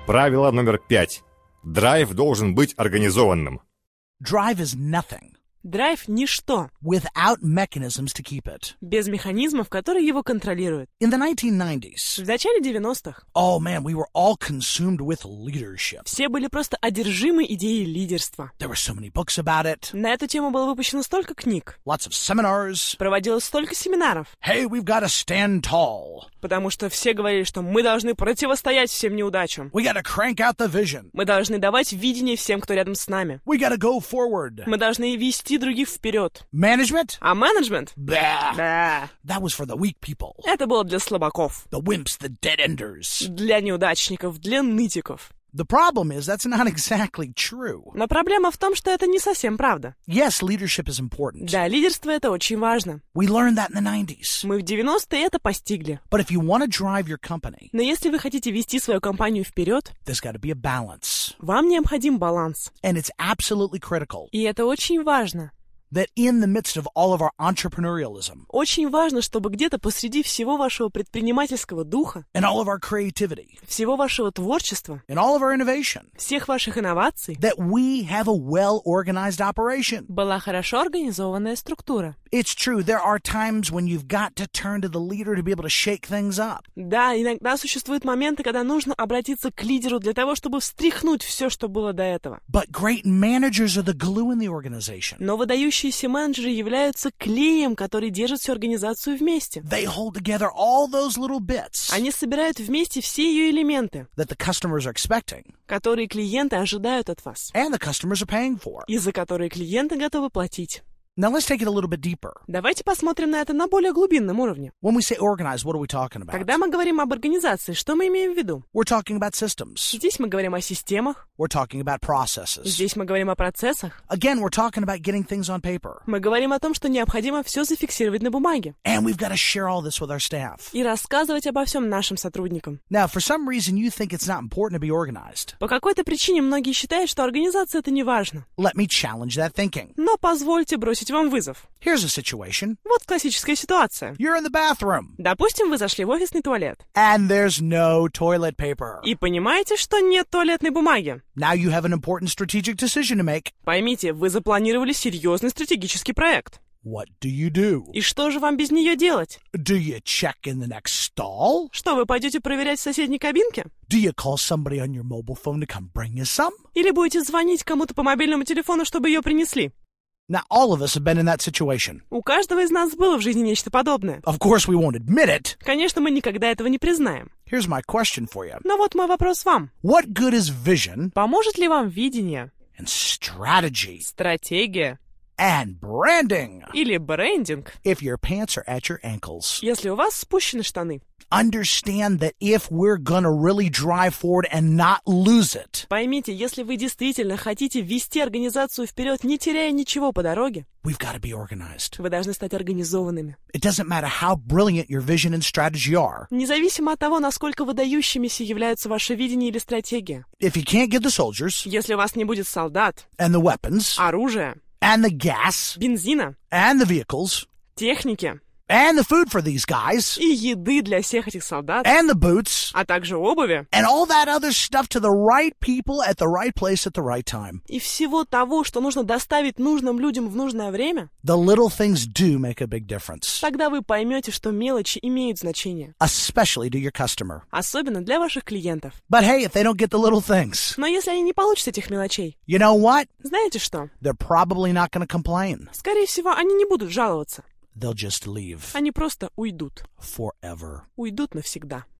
Правило номер 5. Драйв должен быть организованным. Drive is nothing Драйв — ничто, without mechanisms to keep it. без механизмов, которые его контролируют. In the 1990s, В начале 90-х oh man, we were all consumed with leadership. все были просто одержимы идеей лидерства. There were so many books about it, На эту тему было выпущено столько книг, lots of seminars. проводилось столько семинаров, Hey, we've got to stand tall. потому что все говорили, что мы должны противостоять всем неудачам. We got to crank out the vision. Мы должны давать видение всем, кто рядом с нами. We got to go forward. Мы должны вести других вперед. Management? А менеджмент? Bah. Да. That was for the weak people. Это было для слабаков, The wimps, the dead enders. для неудачников, для нытиков. The problem is that's not exactly true. Но проблема в том, что это не совсем правда. Yes, leadership is important. Да, лидерство — это очень важно. We learned that in the 90s. Мы в 90-е это постигли. But if you want to drive your company, Но если вы хотите вести свою компанию вперед, there's got to be a balance. вам необходим баланс. And it's absolutely critical И это очень важно. that in the midst of all of our entrepreneurialism Очень важно, чтобы где-то посреди всего вашего предпринимательского духа, and all of our creativity всего вашего творчества, and all of our innovation, всех ваших инноваций that we have a well-organized operation. была хорошо организованная структура. It's true, there are times when you've got to turn to the leader to be able to shake things up. Да, иногда существуют моменты, когда нужно обратиться к лидеру для того, чтобы встряхнуть все, что было до этого. But great managers are the glue in the organization. Но выдающиеся менеджеры являются клеем, который держит всю организацию вместе. They hold together all those little bits Они собирают вместе все ее элементы, that the customers are expecting которые клиенты ожидают от вас, and the customers are paying for. и за которые клиенты готовы платить. Now let's take it a little bit deeper. Давайте посмотрим на это на более глубинном уровне. When we say organized, what are we talking about? Когда мы говорим об организации, что мы имеем в виду? We're talking about systems. Здесь мы говорим о системах, We're talking about processes. здесь мы говорим о процессах. Again, we're talking about getting things on paper. Мы говорим о том, что необходимо все зафиксировать на бумаге And we've got to share all this with our staff. и рассказывать обо всем нашим сотрудникам. Now, for some reason, you think it's not important to be organized. По какой-то причине многие считают, что организация — это не важно. Let me challenge that thinking. Но позвольте бросить вам вызов. Here's a situation. Вот классическая ситуация. You're in the bathroom, Допустим, вы зашли в офисный туалет and there's no toilet paper. и понимаете, что нет туалетной бумаги. Now you have an important strategic decision to make. Поймите, вы запланировали серьезный стратегический проект. What do you do? И что же вам без нее делать? Do you check in the next stall? Что, вы пойдете проверять в соседней кабинке? Do you call somebody on your mobile phone to come bring you some? Или будете звонить кому-то по мобильному телефону, чтобы ее принесли? Now, all of us have been in that situation. У каждого из нас было в жизни нечто подобное. Of course, we won't admit it. Конечно, мы никогда этого не признаем. Here's my question for you. Но вот мой вопрос вам. What good is vision Поможет ли вам видение, and strategy стратегия and branding или брендинг, if your pants are at your ankles? если у вас спущены штаны? Understand that if we're gonna really drive forward and not lose it, Поймите, если вы действительно хотите вести организацию вперед, не теряя ничего по дороге, we've got to be organized. вы должны стать организованными. It doesn't matter how brilliant your vision and strategy are. Независимо от того, насколько выдающимися являются ваше видение или стратегия. If you can't get the soldiers Если у вас не будет солдат, and the weapons оружия, and the gas бензина, and the vehicles техники and the food for these guys и еды для всех этих солдат, and the boots а также обуви, and all that other stuff to the right people at the right place at the right time, и всего того, что нужно доставить нужным людям в нужное время, the little things do make a big difference, тогда вы поймете, что мелочи имеют значение, especially to your customer. особенно для ваших клиентов. But hey, if they don't get the little things, Но если они не получат этих мелочей, you know what? знаете что? They're probably not going to complain. Скорее всего, они не будут жаловаться. They'll just leave Они просто уйдут. forever. Уйдут навсегда.